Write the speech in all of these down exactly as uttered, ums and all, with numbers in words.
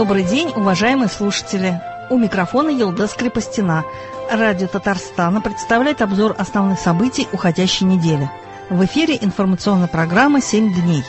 Добрый день, уважаемые слушатели! У микрофона Елдас Крепостина. Радио Татарстана представляет обзор основных событий уходящей недели. В эфире информационная программа «Семь дней».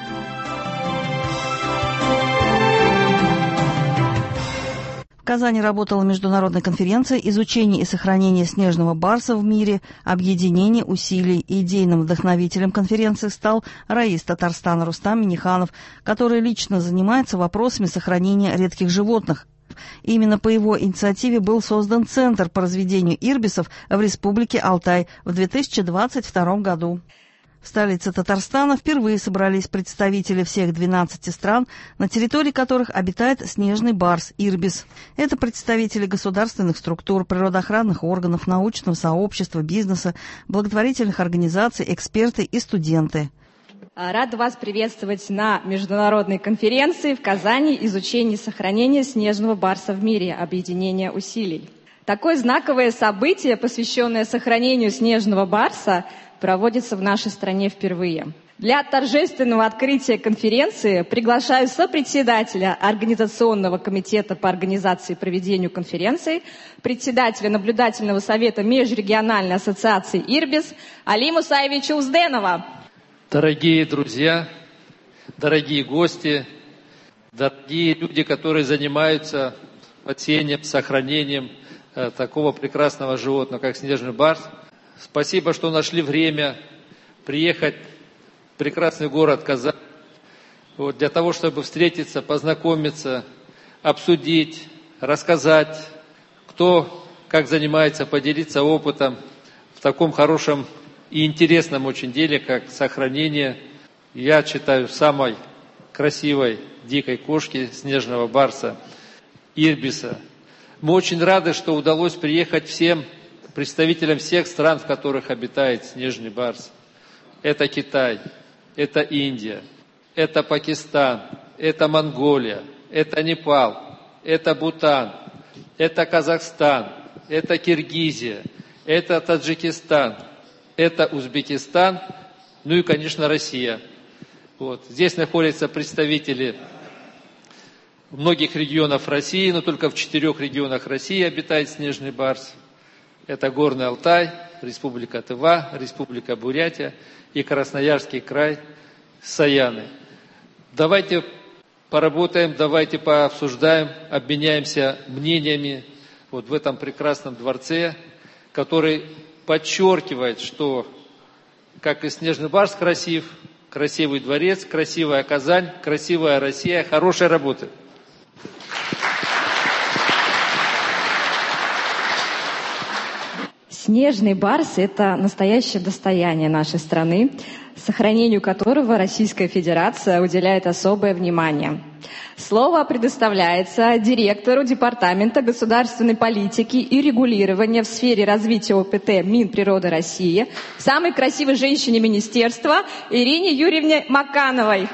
В Казани работала международная конференция «Изучение и сохранение снежного барса в мире. Объединение усилий». Идейным вдохновителем конференции стал раис Татарстана Рустам Минниханов, который лично занимается вопросами сохранения редких животных. Именно по его инициативе был создан Центр по разведению ирбисов в Республике Алтай в две тысячи двадцать втором году. В столице Татарстана впервые собрались представители всех двенадцати стран, на территории которых обитает снежный барс ирбис. Это представители государственных структур, природоохранных органов, научного сообщества, бизнеса, благотворительных организаций, эксперты и студенты. Рада вас приветствовать на международной конференции в Казани «Изучение и сохранение снежного барса в мире. Объединение усилий». Такое знаковое событие, посвященное сохранению снежного барса, проводится в нашей стране впервые. Для торжественного открытия конференции приглашаю сопредседателя Организационного комитета по организации и проведению конференции, председателя наблюдательного совета Межрегиональной ассоциации «Ирбис» Али Мусаевича Узденова. Дорогие друзья, дорогие гости, дорогие люди, которые занимаются спасением, сохранением э, такого прекрасного животного, как снежный барс, спасибо, что нашли время приехать в прекрасный город Казань, вот, для того, чтобы встретиться, познакомиться, обсудить, рассказать, кто как занимается, поделиться опытом в таком хорошем и интересном очень деле, как сохранение, я считаю, самой красивой дикой кошки, снежного барса, ирбиса. Мы очень рады, что удалось приехать всем представителям всех стран, в которых обитает снежный барс. Это Китай, это Индия, это Пакистан, это Монголия, это Непал, это Бутан, это Казахстан, это Киргизия, это Таджикистан, это Узбекистан, ну и, конечно, Россия. Вот. Здесь находятся представители многих регионов России, но только в четырех регионах России обитает снежный барс. Это Горный Алтай, Республика Тыва, Республика Бурятия и Красноярский край, Саяны. Давайте поработаем, давайте пообсуждаем, обменяемся мнениями вот в этом прекрасном дворце, который подчеркивает, что, как и снежный барс красив, красивый дворец, красивая Казань, красивая Россия, хорошая работа. Снежный барс – это настоящее достояние нашей страны, сохранению которого Российская Федерация уделяет особое внимание. Слово предоставляется директору Департамента государственной политики и регулирования в сфере развития ОПТ Минприроды России, самой красивой женщине министерства Ирине Юрьевне Макановой.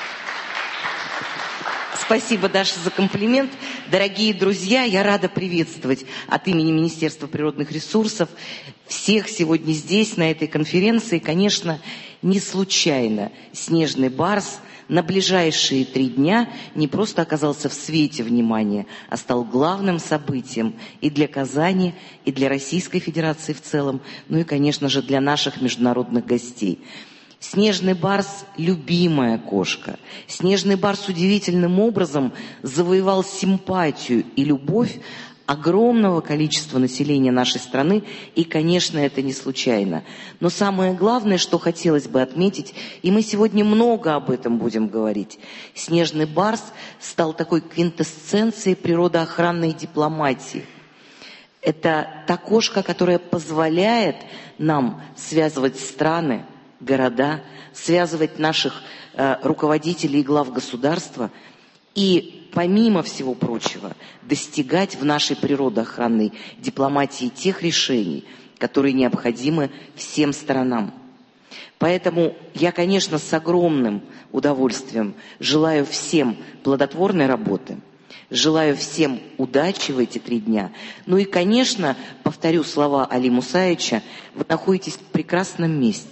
Спасибо, Даша, за комплимент. Дорогие друзья, я рада приветствовать от имени Министерства природных ресурсов всех сегодня здесь, на этой конференции. Конечно, не случайно снежный барс на ближайшие три дня не просто оказался в свете внимания, а стал главным событием и для Казани, и для Российской Федерации в целом, ну и, конечно же, для наших международных гостей. Снежный барс – любимая кошка. Снежный барс удивительным образом завоевал симпатию и любовь огромного количества населения нашей страны, и, конечно, это не случайно. Но самое главное, что хотелось бы отметить, и мы сегодня много об этом будем говорить, снежный барс стал такой квинтэссенцией природоохранной дипломатии. Это та кошка, которая позволяет нам связывать страны, города, связывать наших э, руководителей и глав государства и, помимо всего прочего, достигать в нашей природоохранной дипломатии тех решений, которые необходимы всем сторонам. Поэтому я, конечно, с огромным удовольствием желаю всем плодотворной работы, желаю всем удачи в эти три дня. Ну и, конечно, повторю слова Али Мусаевича, вы находитесь в прекрасном месте –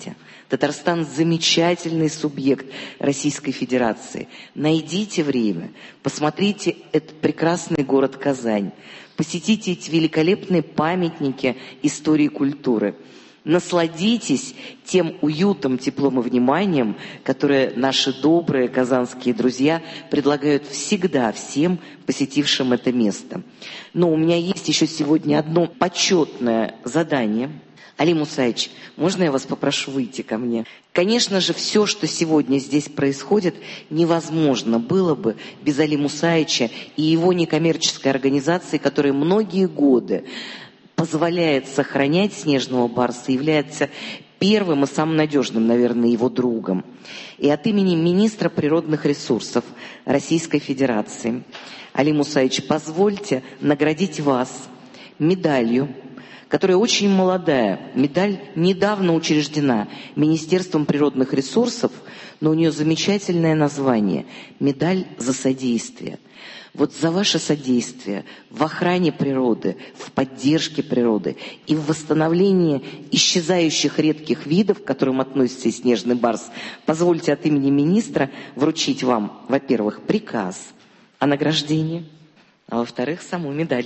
Татарстан – замечательный субъект Российской Федерации. Найдите время, посмотрите этот прекрасный город Казань, посетите эти великолепные памятники истории и культуры. Насладитесь тем уютом, теплом и вниманием, которое наши добрые казанские друзья предлагают всегда всем посетившим это место. Но у меня есть еще сегодня одно почетное задание. Али Мусаевич, можно я вас попрошу выйти ко мне? Конечно же, все, что сегодня здесь происходит, невозможно было бы без Али Мусаевича и его некоммерческой организации, которая многие годы позволяет сохранять снежного барса, является первым и самым надежным, наверное, его другом. И от имени министра природных ресурсов Российской Федерации, Али Мусаевич, позвольте наградить вас медалью, которая очень молодая. Медаль недавно учреждена Министерством природных ресурсов, но у нее замечательное название – «Медаль за содействие». Вот за ваше содействие в охране природы, в поддержке природы и в восстановлении исчезающих редких видов, к которым относится и снежный барс, позвольте от имени министра вручить вам, во-первых, приказ о награждении, а во-вторых, саму медаль.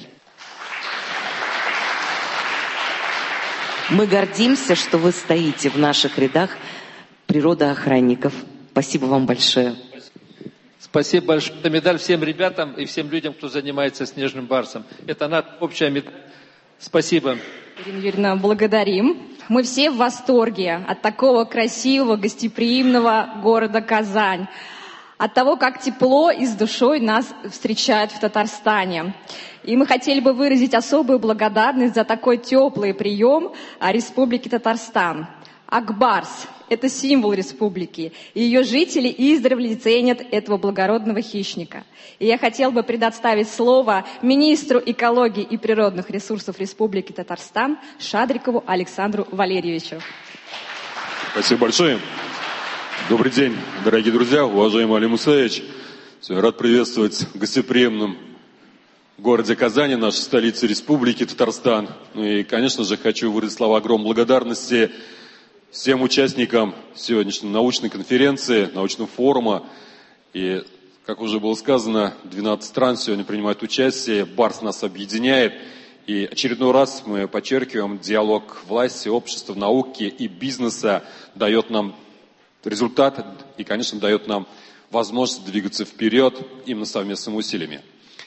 Мы гордимся, что вы стоите в наших рядах природоохранников. Спасибо вам большое. Спасибо большое. Это медаль всем ребятам и всем людям, кто занимается снежным барсом. Это наша общая медаль. Спасибо. Ирина Юрьевна, благодарим. Мы все в восторге от такого красивого, гостеприимного города Казань. От того, как тепло и с душой нас встречают в Татарстане. И мы хотели бы выразить особую благодарность за такой теплый прием Республики Татарстан. Акбарс – это символ республики, и ее жители издревле ценят этого благородного хищника. И я хотела бы предоставить слово министру экологии и природных ресурсов Республики Татарстан Шадрикову Александру Валерьевичу. Спасибо большое. Добрый день, дорогие друзья, уважаемый Али Мусаевич. Рад приветствовать в гостеприимном городе Казани, нашей столице Республики Татарстан. Ну и, конечно же, хочу выразить слова огромной благодарности всем участникам сегодняшней научной конференции, научного форума. И, как уже было сказано, двенадцать стран сегодня принимают участие, барс нас объединяет. И очередной раз мы подчеркиваем, диалог власти, общества, науки и бизнеса дает нам результат и, конечно, дает нам возможность двигаться вперед именно совместными усилиями.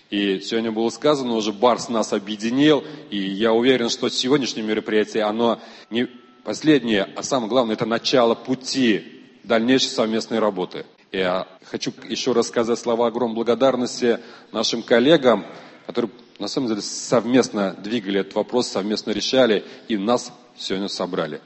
И сегодня было сказано, уже барс нас объединил, и я уверен, что сегодняшнее мероприятие, оно не последнее, а самое главное, это начало пути дальнейшей совместной работы. Я хочу еще раз сказать слова огромной благодарности нашим коллегам, которые на самом деле совместно двигали этот вопрос, совместно решали и нас сегодня собрали.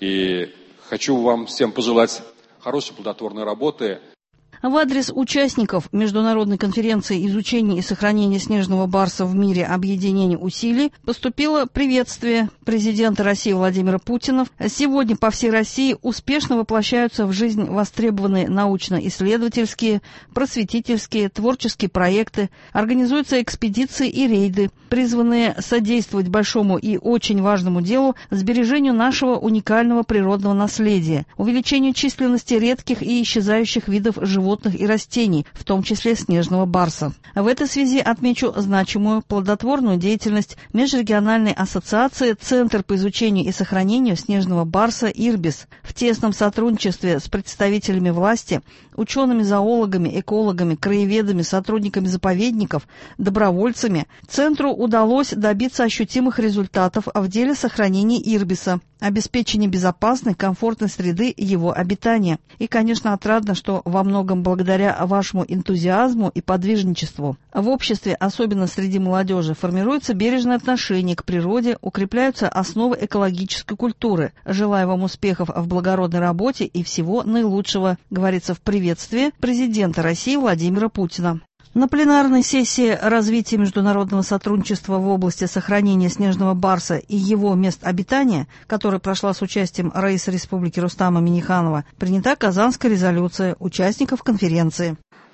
И хочу вам всем пожелать хорошей плодотворной работы. В адрес участников Международной конференции изучения и сохранения снежного барса в мире «Объединение усилий» поступило приветствие президента России Владимира Путина. Сегодня по всей России успешно воплощаются в жизнь востребованные научно-исследовательские, просветительские, творческие проекты, организуются экспедиции и рейды, призванные содействовать большому и очень важному делу сбережению нашего уникального природного наследия, увеличению численности редких и исчезающих видов животных и растений, в том числе снежного барса. В этой связи отмечу значимую плодотворную деятельность Межрегиональной ассоциации «Центр по изучению и сохранению снежного барса «Ирбис». В тесном сотрудничестве с представителями власти, учеными-зоологами, экологами, краеведами, сотрудниками заповедников, добровольцами, Центру удалось добиться ощутимых результатов в деле сохранения ирбиса, обеспечения безопасной, комфортной среды его обитания. И, конечно, отрадно, что во многом благодаря вашему энтузиазму и подвижничеству в обществе, особенно среди молодежи, формируется бережное отношение к природе, укрепляются основы экологической культуры. Желаю вам успехов в благородной работе и всего наилучшего, говорится в приветствии президента России Владимира Путина. На пленарной сессии развития международного сотрудничества в области сохранения снежного барса и его мест обитания, которая прошла с участием Раисы Республики Рустама Минниханова, принята Казанская резолюция участников конференции.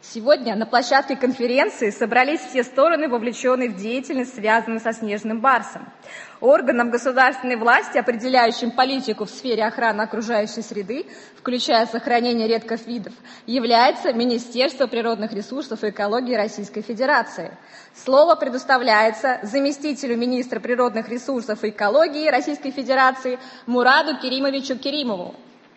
Сегодня на площадке конференции собрались все стороны, вовлеченные в деятельность, связанную со снежным барсом. Органом государственной власти, определяющим политику в сфере охраны окружающей среды, включая сохранение редких видов, является Министерство природных ресурсов и экологии Российской Федерации. Слово предоставляется заместителю министра природных ресурсов и экологии Российской Федерации Мураду Керимовичу Керимову.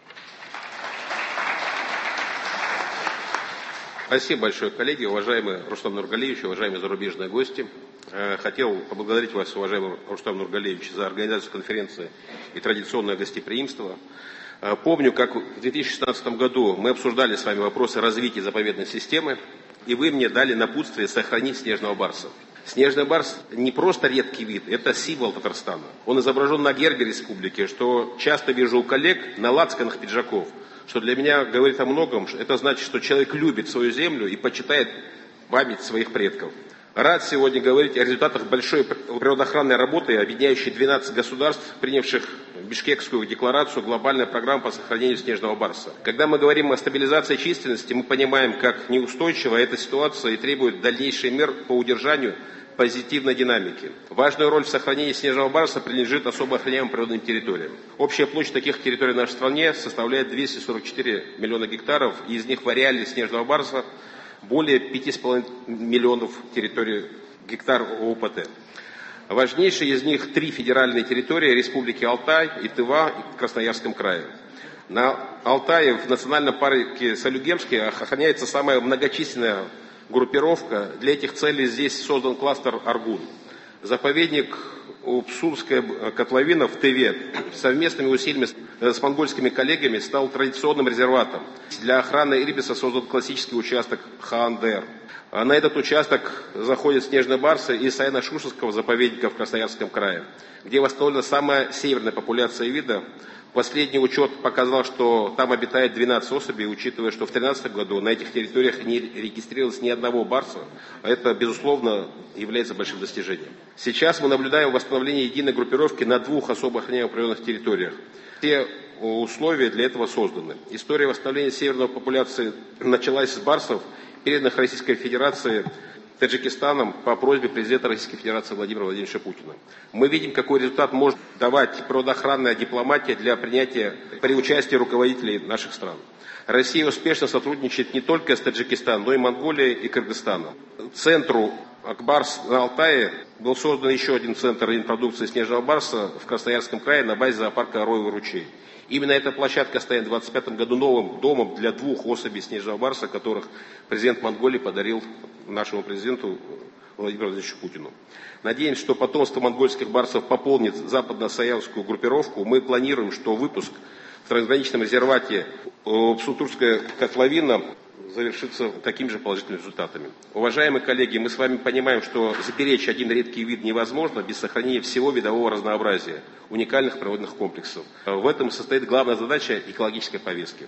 Спасибо большое, коллеги, уважаемый Рустам Нургалиевич, уважаемые зарубежные гости. Хотел поблагодарить вас, уважаемый Рустам Нургалиевич, за организацию конференции и традиционное гостеприимство. Помню, как в две тысячи шестнадцатом году мы обсуждали с вами вопросы развития заповедной системы, и вы мне дали напутствие сохранить снежного барса. Снежный барс не просто редкий вид, это символ Татарстана. Он изображен на гербе республики, что часто вижу у коллег на лацканах пиджаков, что для меня говорит о многом. Это значит, что человек любит свою землю и почитает память своих предков. Рад сегодня говорить о результатах большой природоохранной работы, объединяющей двенадцать государств, принявших Бишкекскую декларацию глобальной программы по сохранению снежного барса. Когда мы говорим о стабилизации численности, мы понимаем, как неустойчива эта ситуация и требует дальнейших мер по удержанию позитивной динамики. Важную роль в сохранении снежного барса принадлежит особо охраняемым природным территориям. Общая площадь таких территорий в нашей стране составляет двести сорок четыре миллиона гектаров, и из них в ареале снежного барса более пяти с половиной миллионов территорий, гектар ОПТ. Важнейшие из них три федеральные территории: Республики Алтай и Тыва и Красноярском крае. На Алтае в национальном парке Салюгемский охраняется самая многочисленная группировка. Для этих целей здесь создан кластер Аргун. Заповедник Упсурская котловина в Тыве совместными усилиями с монгольскими коллегами стал традиционным резерватом. Для охраны ибиса создан классический участок Хаандер. На этот участок заходят снежные барсы из Саяно-Шушенского заповедника в Красноярском крае, где восстановлена самая северная популяция вида. Последний учет показал, что там обитает двенадцать особей, учитывая, что в две тысячи тринадцатом году на этих территориях не регистрировалось ни одного барса. Это, безусловно, является большим достижением. Сейчас мы наблюдаем восстановление единой группировки на двух особо охраняемых природных территориях. Все условия для этого созданы. История восстановления северной популяции началась с барсов, переданных Российской Федерации Таджикистаном по просьбе президента Российской Федерации Владимира Владимировича Путина. Мы видим, какой результат может давать природоохранная дипломатия для принятия при участии руководителей наших стран. Россия успешно сотрудничает не только с Таджикистаном, но и Монголией и Кыргызстаном. Центру Акбарс на Алтае был создан еще один центр репродукции снежного барса в Красноярском крае на базе зоопарка Роевый ручей. Именно эта площадка станет в две тысячи двадцать пятом году новым домом для двух особей снежного барса, которых президент Монголии подарил нашему президенту Владимиру Владимировичу Путину. Надеемся, что потомство монгольских барсов пополнит западно-саянскую группировку. Мы планируем, что выпуск в трансграничном резервате Псутурская котловина завершится такими же положительными результатами. Уважаемые коллеги, мы с вами понимаем, что сберечь один редкий вид невозможно без сохранения всего видового разнообразия, уникальных природных комплексов. В этом состоит главная задача экологической повестки.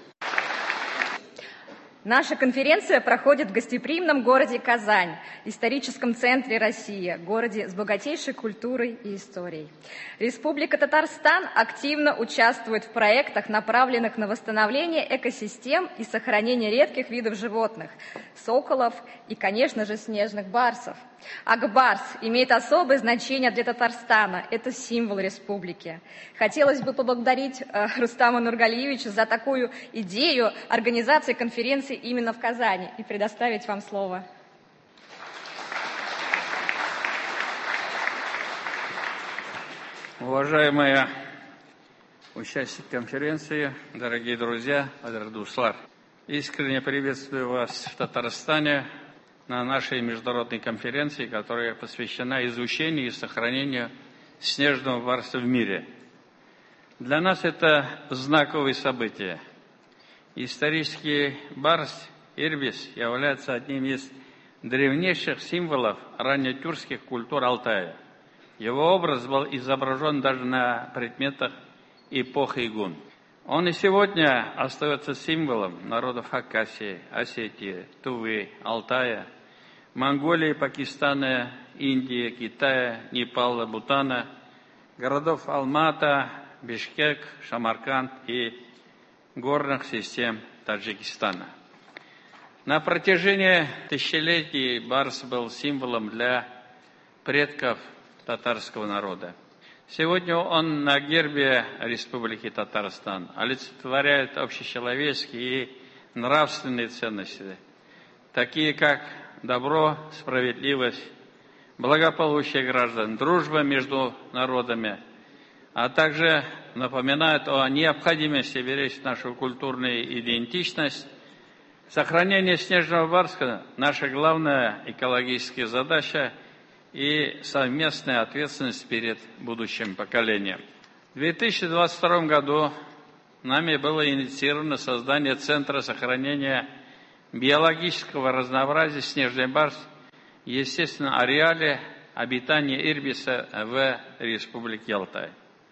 Наша конференция проходит в гостеприимном городе Казань, историческом центре России, городе с богатейшей культурой и историей. Республика Татарстан активно участвует в проектах, направленных на восстановление экосистем и сохранение редких видов животных, соколов и, конечно же, снежных барсов. Акбарс имеет особое значение для Татарстана. Это символ республики. Хотелось бы поблагодарить э, Рустама Нургалиевича за такую идею организации конференции именно в Казани и предоставить вам слово. Уважаемые участники конференции, дорогие друзья, Адардуслар, искренне приветствую вас в Татарстане на нашей международной конференции, которая посвящена изучению и сохранению снежного барса в мире. Для нас это знаковое событие. Исторический барс Ирбис является одним из древнейших символов раннетюркских культур Алтая. Его образ был изображен даже на предметах эпохи Игун. Он и сегодня остается символом народов Хакасии, Осетии, Тувы, Алтая, Монголии, Пакистана, Индии, Китая, Непала, Бутана, городов Алмата, Бишкек, Самарканд и горных систем Таджикистана. На протяжении тысячелетий барс был символом для предков татарского народа. Сегодня он на гербе Республики Татарстан олицетворяет общечеловеческие и нравственные ценности, такие как добро, справедливость, благополучие граждан, дружба между народами, а также напоминает о необходимости беречь нашу культурную идентичность. Сохранение снежного барса – наша главная экологическая задача и совместная ответственность перед будущим поколением. В две тысячи двадцать втором году нами было инициировано создание Центра сохранения биологического разнообразия «Снежный барс» в естественном ареале обитания ирбиса в Республике Алтай.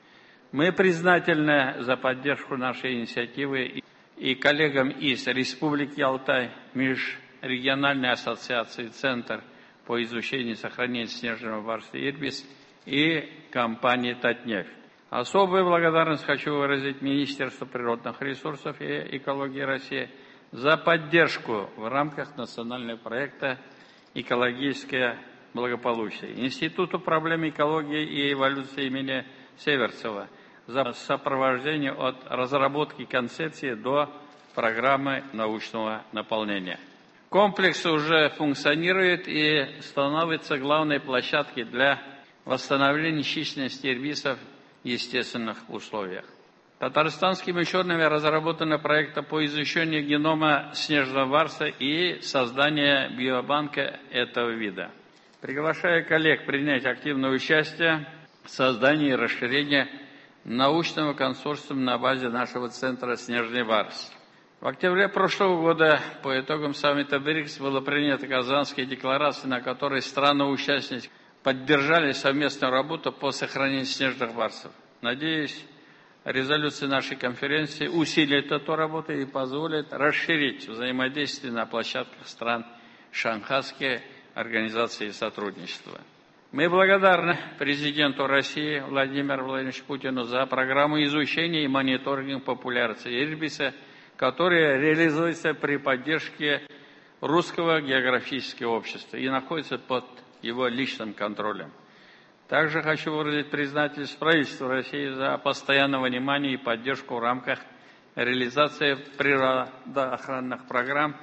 Мы признательны за поддержку нашей инициативы и коллегам из Республики Алтай, Межрегиональной ассоциации «Центр по изучению и сохранению снежного барса ирбис» и компании «Татнефть». Особую благодарность хочу выразить Министерству природных ресурсов и экологии России за поддержку в рамках национального проекта «Экологическое благополучие», Институту проблем экологии и эволюции имени Северцева за сопровождение от разработки концепции до программы научного наполнения. Комплекс уже функционирует и становится главной площадкой для восстановления численности ирбисов в естественных условиях. Татарстанскими учеными разработаны проекты по изучению генома снежного барса и созданию биобанка этого вида. Приглашаю коллег принять активное участие в создании и расширении научного консорциума на базе нашего центра «Снежный барс». В октябре прошлого года по итогам саммита БРИКС была принята Казанская декларация, на которой страны-участники поддержали совместную работу по сохранению снежных барсов. Надеюсь, резолюция нашей конференции усилит эту работу и позволит расширить взаимодействие на площадках стран Шанхайской организации сотрудничества. Мы благодарны президенту России Владимиру Владимировичу Путину за программу изучения и мониторинга популяции ирбиса, которая реализуется при поддержке Русского географического общества и находится под его личным контролем. Также хочу выразить признательность правительству России за постоянное внимание и поддержку в рамках реализации природоохранных программ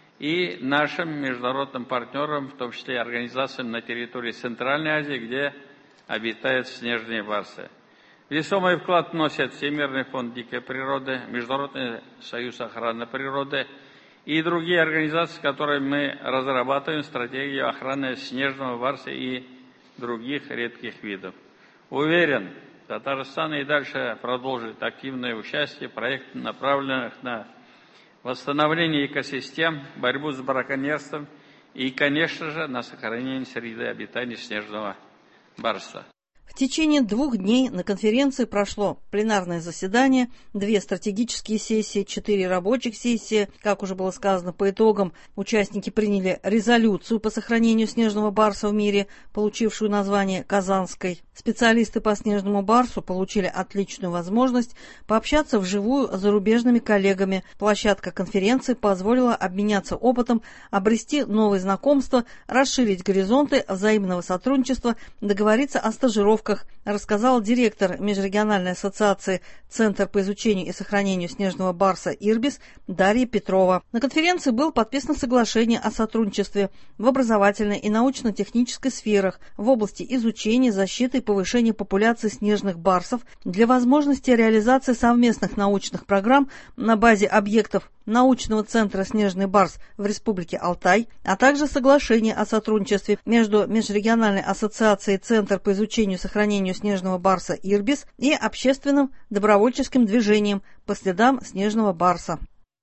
и нашим международным партнерам, в том числе организациям на территории Центральной Азии, где обитают снежные барсы. Весомый вклад вносят Всемирный фонд дикой природы, Международный союз охраны природы и другие организации, с которыми мы разрабатываем стратегию охраны снежного барса и других редких видов. Уверен, Татарстан и дальше продолжит активное участие в проектах, направленных на восстановление экосистем, борьбу с браконьерством и, конечно же, на сохранение среды обитания снежного барса. В течение двух дней на конференции прошло пленарное заседание, две стратегические сессии, четыре рабочих сессии. Как уже было сказано, по итогам участники приняли резолюцию по сохранению снежного барса в мире, получившую название Казанской. Специалисты по снежному барсу получили отличную возможность пообщаться вживую с зарубежными коллегами. Площадка конференции позволила обменяться опытом, обрести новые знакомства, расширить горизонты взаимного сотрудничества, договориться о стажировках, рассказал директор Межрегиональной ассоциации «Центр по изучению и сохранению снежного барса ирбис» Дарья Петрова. На конференции было подписано соглашение о сотрудничестве в образовательной и научно-технической сферах в области изучения, защиты и повышения популяции снежных барсов для возможности реализации совместных научных программ на базе объектов научного центра «Снежный барс» в Республике Алтай, а также соглашение о сотрудничестве между Межрегиональной ассоциацией «Центр по изучению и сохранению снежного барса ирбис» и общественным добровольческим движением по следам снежного барса.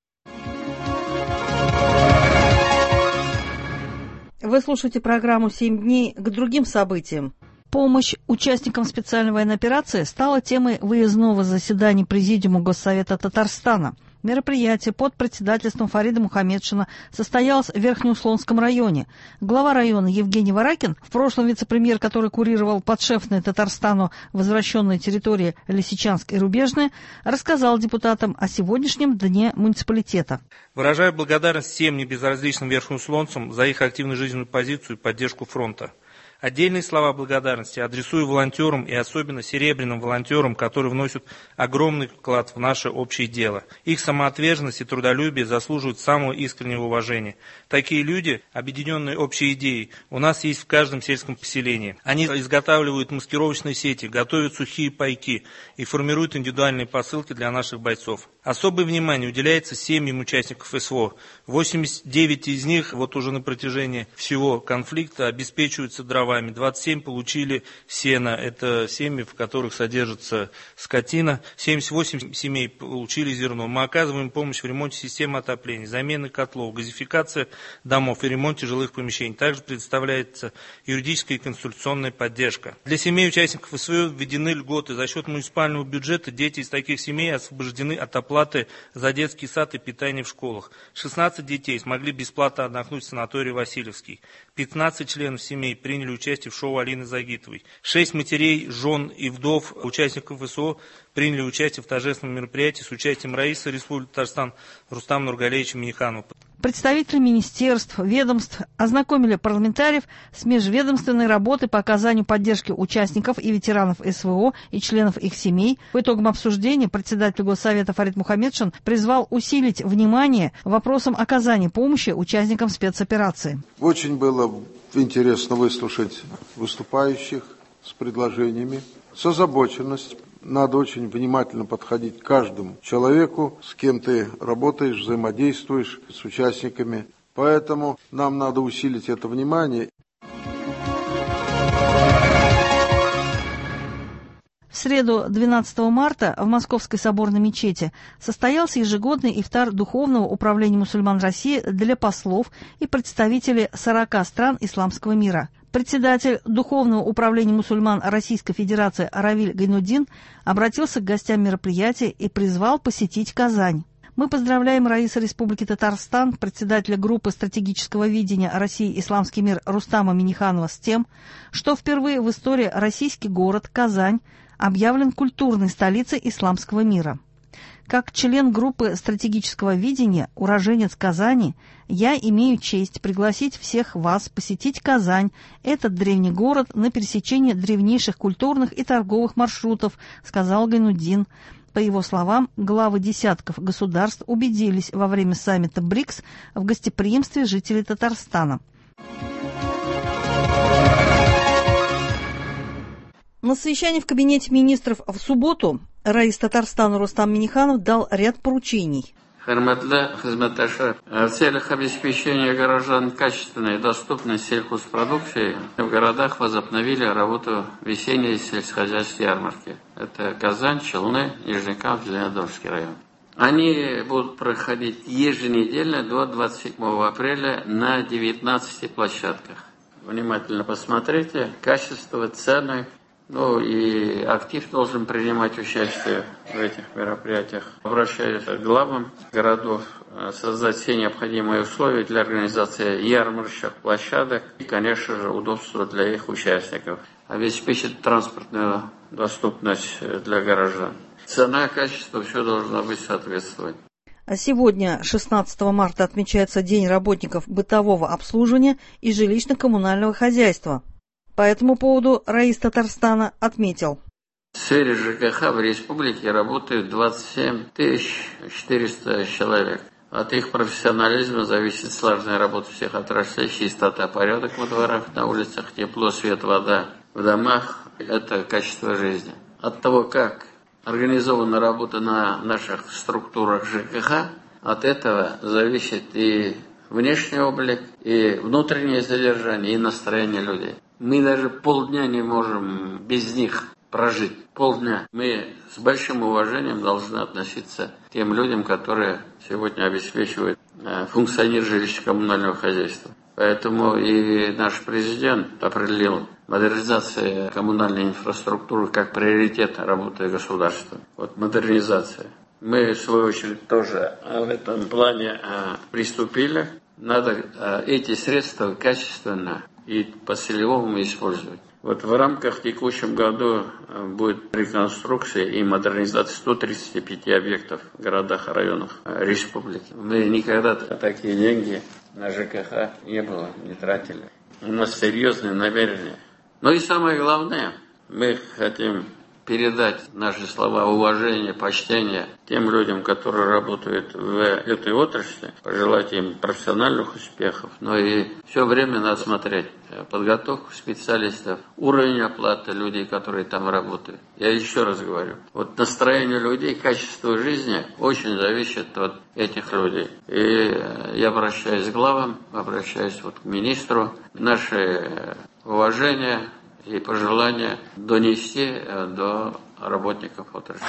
Вы слушаете программу «Семь дней» к другим событиям. Помощь участникам специальной военной операции стала темой выездного заседания Президиума Госсовета Татарстана. Мероприятие под председательством Фарида Мухамедшина состоялось в Верхнеуслонском районе. Глава района Евгений Варакин, в прошлом вице-премьер, который курировал подшефные Татарстану возвращенные территории Лисичанск и Рубежное, рассказал депутатам о сегодняшнем дне муниципалитета. Выражаю благодарность всем небезразличным верхнеуслонцам за их активную жизненную позицию и поддержку фронта. Отдельные слова благодарности адресую волонтерам и особенно серебряным волонтерам, которые вносят огромный вклад в наше общее дело. Их самоотверженность и трудолюбие заслуживают самого искреннего уважения. Такие люди, объединенные общей идеей, у нас есть в каждом сельском поселении. Они изготавливают маскировочные сети, готовят сухие пайки и формируют индивидуальные посылки для наших бойцов. Особое внимание уделяется семьям участников СВО. восемьдесят девять из них вот уже на протяжении всего конфликта обеспечиваются дровами. двадцать семь получили сено. Это семьи, в которых содержится скотина. семьдесят восемь семей получили зерно. Мы оказываем помощь в ремонте системы отопления, замены котлов, газификация домов и ремонте жилых помещений. Также предоставляется юридическая и консультационная поддержка. Для семей участников СВО введены льготы. За счет муниципального бюджета дети из таких семей освобождены от оплаты за детский сад и питание в школах. шестнадцать детей смогли бесплатно отдохнуть в санатории Васильевский. пятнадцать членов семей приняли участие в шоу Алины Загитовой. шесть матерей, жен и вдов участников СВО приняли участие в торжественном мероприятии с участием Раисы Республики Татарстан Рустама Нургалеевича Миниханова. Представители министерств, ведомств ознакомили парламентариев с межведомственной работой по оказанию поддержки участников и ветеранов СВО и членов их семей. По итогам обсуждения председатель Госсовета Фарид Мухамедшин призвал усилить внимание вопросам оказания помощи участникам спецоперации. Очень было интересно выслушать выступающих с предложениями, с озабоченностью. Надо очень внимательно подходить к каждому человеку, с кем ты работаешь, взаимодействуешь, с участниками. Поэтому нам надо усилить это внимание. В среду двенадцатого марта в Московской соборной мечети состоялся ежегодный ифтар Духовного управления мусульман России для послов и представителей сорока стран исламского мира. Председатель Духовного управления мусульман Российской Федерации Равиль Гайнуддин обратился к гостям мероприятия и призвал посетить Казань. Мы поздравляем Раиса Республики Татарстан, председателя группы стратегического видения России «Исламский мир» Рустама Миниханова с тем, что впервые в истории российский город Казань объявлен культурной столицей исламского мира. Как член группы стратегического видения, уроженец Казани, я имею честь пригласить всех вас посетить Казань, этот древний город на пересечении древнейших культурных и торговых маршрутов, сказал Гайнуддин. По его словам, главы десятков государств убедились во время саммита БРИКС в гостеприимстве жителей Татарстана. На совещании в кабинете министров в субботу Раис Татарстана Рустам Миниханов дал ряд поручений. Хөрмәтле хезмәттәшләр, в целях обеспечения горожан качественной и доступной сельхозпродукции в городах возобновили работу весенней сельскохозяйственной ярмарки. Это Казань, Челны, Нижнекамск, Зеленодольский район. Они будут проходить еженедельно до двадцать седьмого апреля на девятнадцати площадках. Внимательно посмотрите, качество, цены. Ну и актив должен принимать участие в этих мероприятиях. Обращаюсь к главам городов, создать все необходимые условия для организации ярмарочных площадок и, конечно же, удобства для их участников. Обеспечить транспортную доступность для горожан. Цена, качество, все должно быть соответствовать. Сегодня, шестнадцатого марта, отмечается День работников бытового обслуживания и жилищно-коммунального хозяйства. По этому поводу Раис Татарстана отметил. В сфере ЖКХ в республике работает двадцать семь тысяч четыреста человек. От их профессионализма зависит слаженная работа всех отраслей, чистота, порядок во дворах, на улицах, тепло, свет, вода. В домах – это качество жизни. От того, как организована работа на наших структурах ЖКХ, от этого зависит и внешний облик, и внутреннее содержание, и настроение людей. Мы даже полдня не можем без них прожить. Полдня. Мы с большим уважением должны относиться к тем людям, которые сегодня обеспечивают функционирование жилищно-коммунального хозяйства. Поэтому и наш президент определил модернизацию коммунальной инфраструктуры как приоритет работы государства. Вот модернизация. Мы, в свою очередь, тоже в этом плане приступили. Надо эти средства качественно и по-целевому использовать. Вот в рамках в текущем году будет реконструкция и модернизация ста тридцати пяти объектов в городах и районах республики. Мы никогда такие деньги на ЖКХ не было, не тратили. У нас серьезные намерения. Но и самое главное, мы хотим передать наши слова уважения, почтения тем людям, которые работают в этой отрасли, пожелать им профессиональных успехов, но и все время надо смотреть подготовку специалистов, уровень оплаты людей, которые там работают. Я еще раз говорю, вот настроение людей, качество жизни очень зависит от этих людей. И я обращаюсь к главам, обращаюсь вот к министру, наше уважение и пожелания донести до работников отрасли.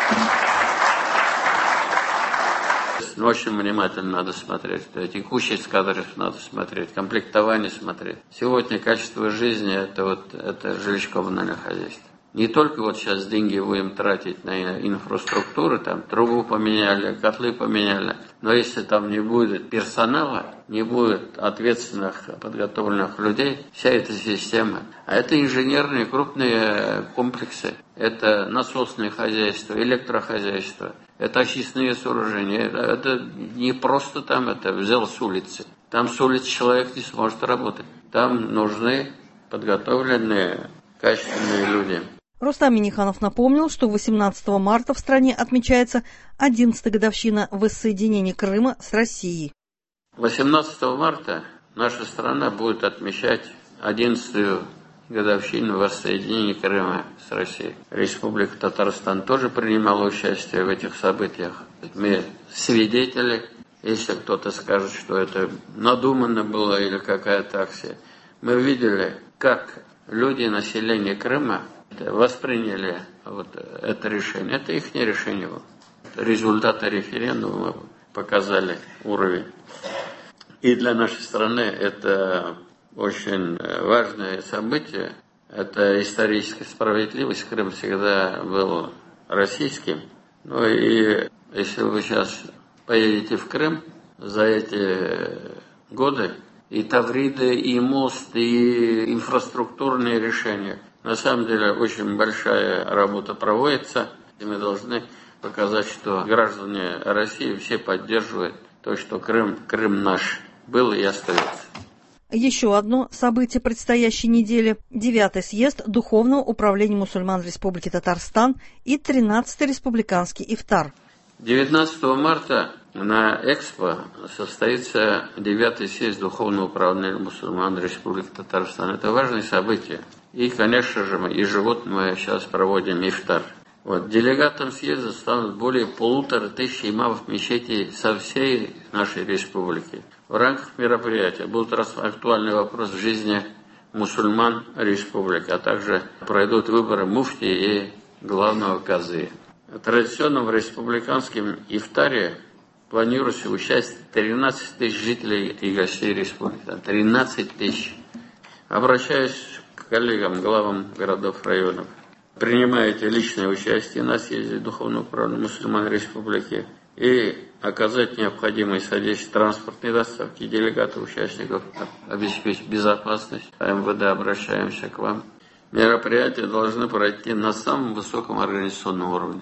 Очень внимательно надо смотреть, текущесть кадров надо смотреть, комплектование смотреть. Сегодня качество жизни это вот это жилищно-коммунальное хозяйство. Не только вот сейчас деньги будем тратить на инфраструктуру, там трубу поменяли, котлы поменяли, но если там не будет персонала, не будет ответственных, подготовленных людей, вся эта система, а это инженерные крупные комплексы, это насосное хозяйство, электрохозяйство, это очистные сооружения, это не просто там это взял с улицы, там с улицы человек не сможет работать, там нужны подготовленные, качественные люди. Рустам Минниханов напомнил, что восемнадцатого марта в стране отмечается одиннадцатая годовщина воссоединения Крыма с Россией. восемнадцатого марта наша страна будет отмечать одиннадцатую годовщину воссоединения Крыма с Россией. Республика Татарстан тоже принимала участие в этих событиях. Мы свидетели, если кто-то скажет, что это надуманно было или какая-то акция. Мы видели, как люди, население Крыма восприняли вот это решение. Это их не решение было. Результаты референдума показали уровень. И для нашей страны это очень важное событие. Это историческая справедливость. Крым всегда был российским. Ну и если вы сейчас поедете в Крым за эти годы, и Тавриды, и мост, и инфраструктурные решения. На самом деле очень большая работа проводится, и мы должны показать, что граждане России все поддерживают то, что Крым, Крым наш был и остается. Еще одно событие предстоящей недели – девятый съезд Духовного управления мусульман Республики Татарстан и тринадцатый республиканский ифтар. девятнадцатого марта на Экспо состоится девятый съезд Духовного управления мусульман Республики Татарстан. Это важное событие. И, конечно же, мы ежегодно мы сейчас проводим ифтар. Вот. Делегатом съезда станут более полутора тысяч имамов мечетей со всей нашей республики. В рамках мероприятия будут актуальный вопрос в жизни мусульман республики, а также пройдут выборы муфти и главного казы. Традиционно в республиканском ифтаре планируется участие тринадцать тысяч жителей и гостей республики. тринадцать тысяч. Обращаюсь к коллегам, главам городов, районов. Принимаете личное участие на съезде Духовного управления мусульман республики и оказать необходимое содействие транспортной доставки делегатов, участников, обеспечить безопасность. МВД обращаемся к вам. Мероприятия должны пройти на самом высоком организационном уровне.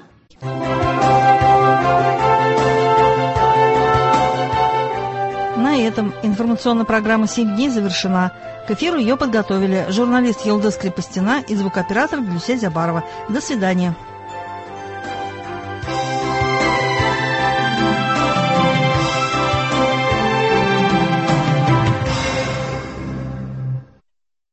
На этом информационная программа «семь дней» завершена. К эфиру ее подготовили журналист Елдыс Крепостина и звукооператор Глюся Зябарова. До свидания.